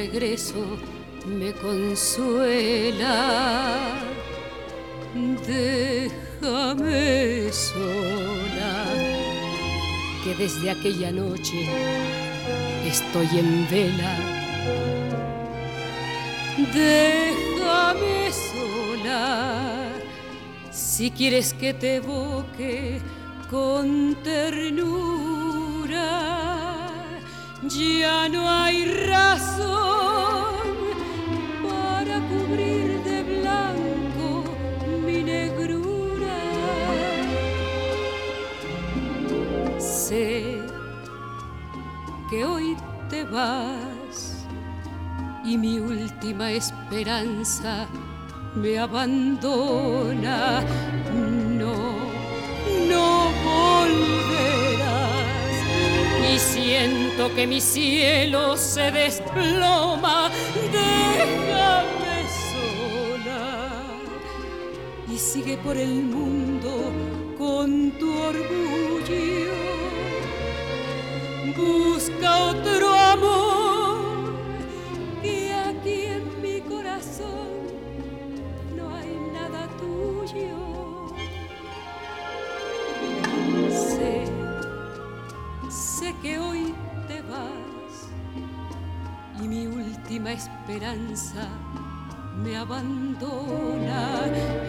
regreso me consuela. Déjame sola, que desde aquella noche estoy en vela. Déjame sola, si quieres que te evoque con ternura. Ya no hay razón para cubrir de blanco mi negrura. Sé que hoy te vas y mi última esperanza me abandona. No volverás y siento que mi cielo se desploma. Déjame sola y sigue por el mundo con tu orgullo. Busca otro amor, que aquí en mi corazón no hay nada tuyo. Sé que hoy te vas y mi última esperanza me abandona.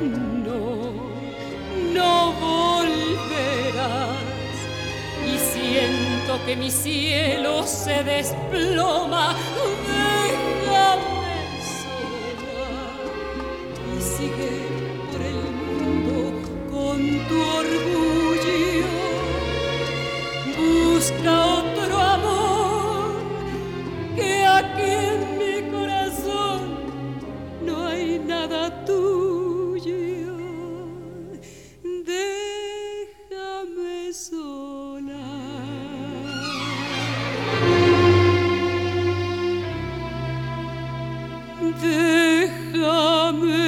No volverás y siento que mi cielo se desploma. Déjame sola y sigue por el mundo con tu orgullo. Busca otro amor, que aquí en mi corazón no hay nada tuyo. Déjame sola. Déjame